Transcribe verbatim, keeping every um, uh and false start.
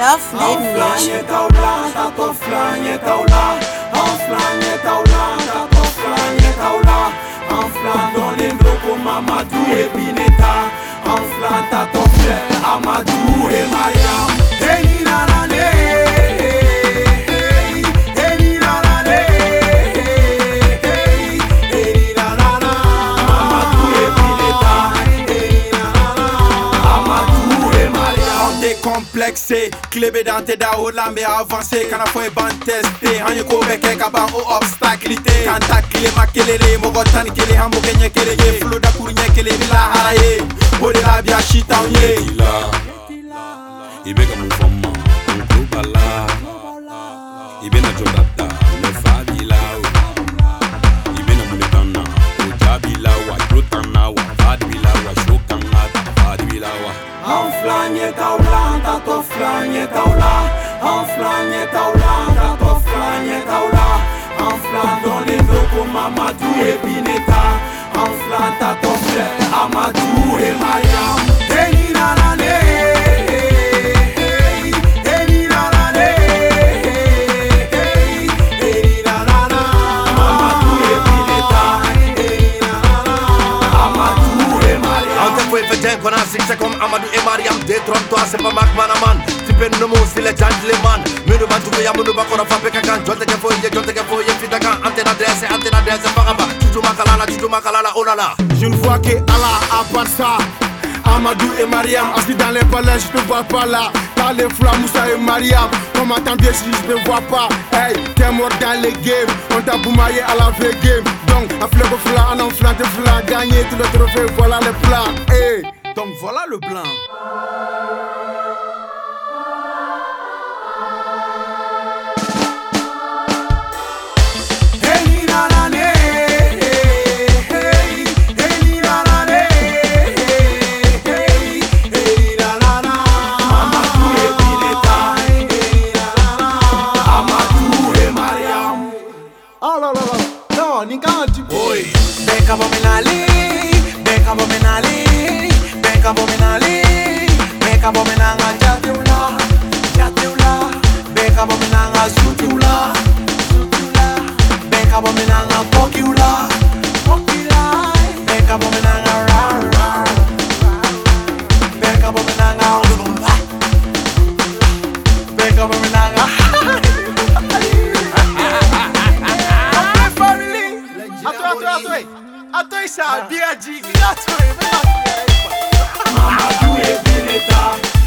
Love Nation. Enflagne taula, tato flagne taula. Enflagne taula, tato flagne taula. Enflagne dans les locaux Mamadou et Bineta. Enflagne tato frère Amadou et Mariam. Hey la la la, hey hey la la la, hey hey la la la. Mamadou et Bineta, hey la la la. Amadou et Mariam. Décomplexé, clébé dans tes daos, la mais avancé. Quand la fois est ban testé, en yoko beke kaba au obstaculité. Quand ta clé ma kelele, mogotan kele hambo kenye kele ye. Flow da kournye kele vila haraye. Ode la bia chita onye. Ibe kama mfama, mkubala. Ibe na jodata, nefadila. Ibe na munetana, ujabila wa jotana wa fadila wa shokana fadila wa. Enflagne taula, tato flagne taula. Enflagne taula, tato flagne taula. Enflagne dans les locaux Mamadou et Bineta. Enflagne tato frère Amadou et Mariam. Hey la la la, hey hey la la la, hey hey la la la. Mamadou et Bineta, hey la la la. Amadou et Mariam. On te fouille fait qu'on a c'est comme Amadou et Mariam. Détrompe-toi, c'est pas Mac Manaman. Tu peux nous mots, c'est les gentlemen. Mais nous battu ya nous va qu'on a fait quelqu'un. Je te que fouille, je te que fouille, fit d'accord. Antenne adresse, antenne adresse, pas grave. Toujours makalala, toujours makalala, oh là là. Je ne vois que Allah à part ça. Amadou et Mariam, assis dans les palais, je te vois pas là. T'as les fleurs, Moussa et Mariam. Comment t'entends si je te vois pas? Hey, t'es mort dans les games. On t'a boumaillé à la vraie game. Donc, un fleur au flanc, un enfant de flanc. Gagné tout le trophée, voilà le plan. Hey, donc voilà le plan. Oh là là là, non, ni kanti Oi, Beka bomenali, beka bomenali, beka bomenali, beka bomenanga jatiula, jatiula, beka bomenanga sutiula, sutiula, beka bomenanga pokiula, pokila, beka bomenanga ra ra, beka bomenanga ulumba, beka bomenanga. Attends, ça a bien dit. Mamadou et Bineta.